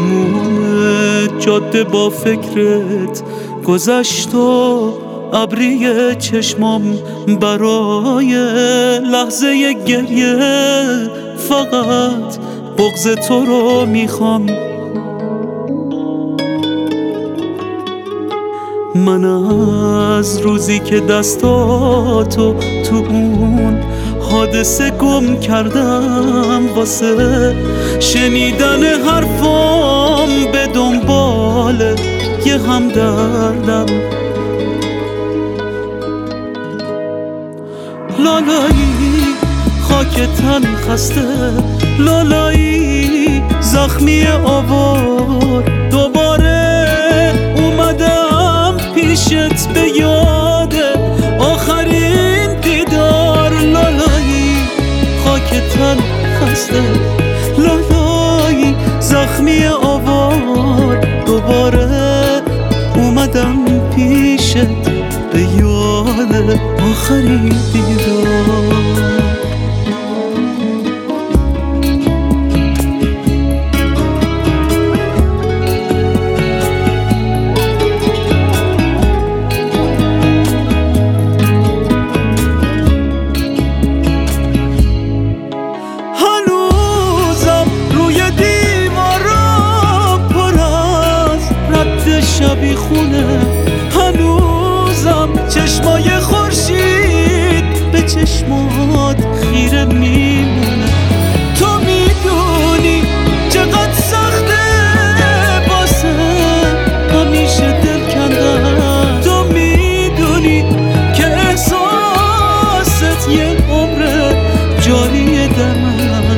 تموم جاده با فکرت گذشت و ابری چشمام برای لحظه گریه فقط بغض تو رو میخوام. من از روزی که دستاتو تو اون حادثه گم کردم واسه شنیدن حرفام به دنبال یه همدردم. لالایی خاک تن خسته، لالایی زخمی آوار، دوباره اومدم پیشت به یاد آخرین دیدار. لالایی خاک تن خسته، لالایی زخمی آوار، دوباره اومدم پیشت به یاد آخرین دیدار. شبیخونه هنوزم چشمای خورشید به چشمات خیره میمونه. تو میدونی چقدر سخته واسه همیشه دل کندن، تو میدونی که احساست یه عمره جاریه در من.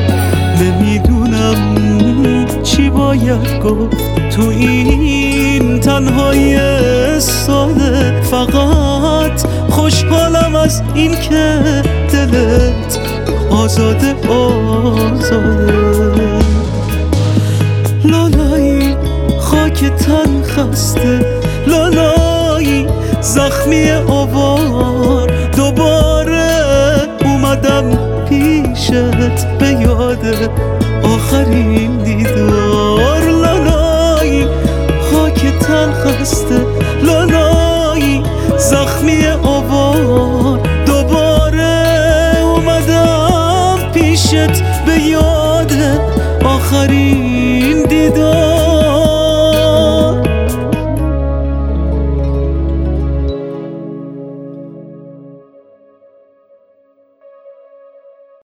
نمیدونم چی باید گفت تو این تنهایی ساده، فقط خوشحالم از این که دلت آزاده آزاده. لالایی خاک تن خسته، لالایی زخمی آوار، دوباره اومدم پیشت به یاد آخرین دیدار. لالایی خاک تن خسته، لالایی زخمی آوار، دوباره اومدم پیشت به یاد